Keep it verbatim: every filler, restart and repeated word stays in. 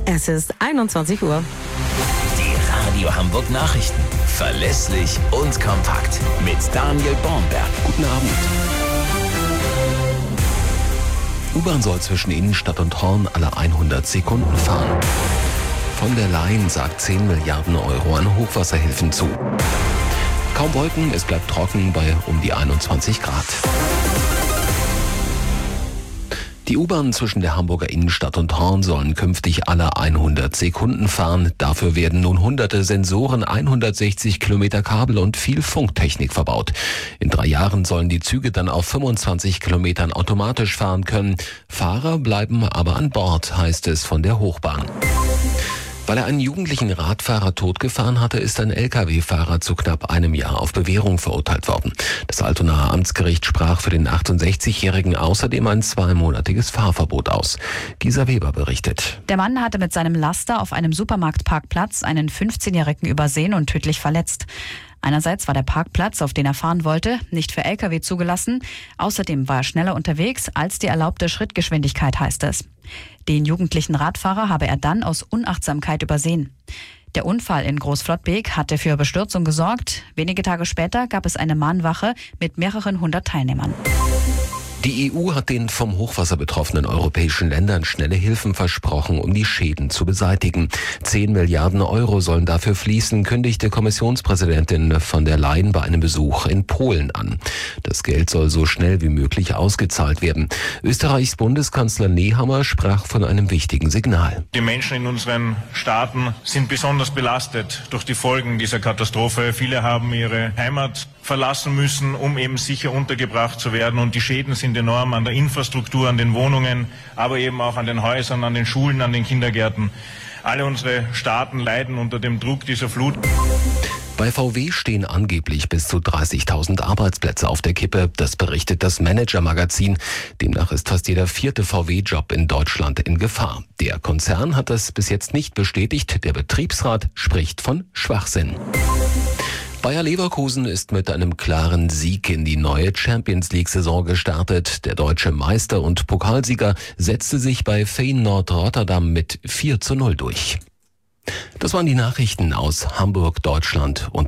Es ist einundzwanzig Uhr. Die Radio Hamburg Nachrichten. Verlässlich und kompakt. Mit Daniel Bornberg. Guten Abend. U-Bahn soll zwischen Innenstadt und Horn alle hundert Sekunden fahren. Von der Leyen sagt zehn Milliarden Euro an Hochwasserhilfen zu. Kaum Wolken, es bleibt trocken bei um die einundzwanzig Grad. Die U-Bahn zwischen der Hamburger Innenstadt und Horn sollen künftig alle hundert Sekunden fahren. Dafür werden nun hunderte Sensoren, hundertsechzig Kilometer Kabel und viel Funktechnik verbaut. In drei Jahren sollen die Züge dann auf fünfundzwanzig Kilometern automatisch fahren können. Fahrer bleiben aber an Bord, heißt es von der Hochbahn. Weil er einen jugendlichen Radfahrer totgefahren hatte, ist ein L K W-Fahrer zu knapp einem Jahr auf Bewährung verurteilt worden. Das Altonaer Amtsgericht sprach für den achtundsechzigjährigen außerdem ein zweimonatiges Fahrverbot aus. Gisa Weber berichtet. Der Mann hatte mit seinem Laster auf einem Supermarktparkplatz einen fünfzehnjährigen übersehen und tödlich verletzt. Einerseits war der Parkplatz, auf den er fahren wollte, nicht für L K W zugelassen. Außerdem war er schneller unterwegs als die erlaubte Schrittgeschwindigkeit, heißt es. Den jugendlichen Radfahrer habe er dann aus Unachtsamkeit übersehen. Der Unfall in Großflottbek hatte für Bestürzung gesorgt. Wenige Tage später gab es eine Mahnwache mit mehreren hundert Teilnehmern. Die E U hat den vom Hochwasser betroffenen europäischen Ländern schnelle Hilfen versprochen, um die Schäden zu beseitigen. Zehn Milliarden Euro sollen dafür fließen, kündigte Kommissionspräsidentin von der Leyen bei einem Besuch in Polen an. Das Geld soll so schnell wie möglich ausgezahlt werden. Österreichs Bundeskanzler Nehammer sprach von einem wichtigen Signal. Die Menschen in unseren Staaten sind besonders belastet durch die Folgen dieser Katastrophe. Viele haben ihre Heimat verlassen müssen, um eben sicher untergebracht zu werden. Und die Schäden sind enorm an der Infrastruktur, an den Wohnungen, aber eben auch an den Häusern, an den Schulen, an den Kindergärten. Alle unsere Staaten leiden unter dem Druck dieser Flut. Bei V W stehen angeblich bis zu dreißigtausend Arbeitsplätze auf der Kippe. Das berichtet das Manager-Magazin. Demnach ist fast jeder vierte V W-Job in Deutschland in Gefahr. Der Konzern hat das bis jetzt nicht bestätigt. Der Betriebsrat spricht von Schwachsinn. Bayer Leverkusen ist mit einem klaren Sieg in die neue Champions-League-Saison gestartet. Der deutsche Meister und Pokalsieger setzte sich bei Feyenoord Rotterdam mit vier zu null durch. Das waren die Nachrichten aus Hamburg, Deutschland und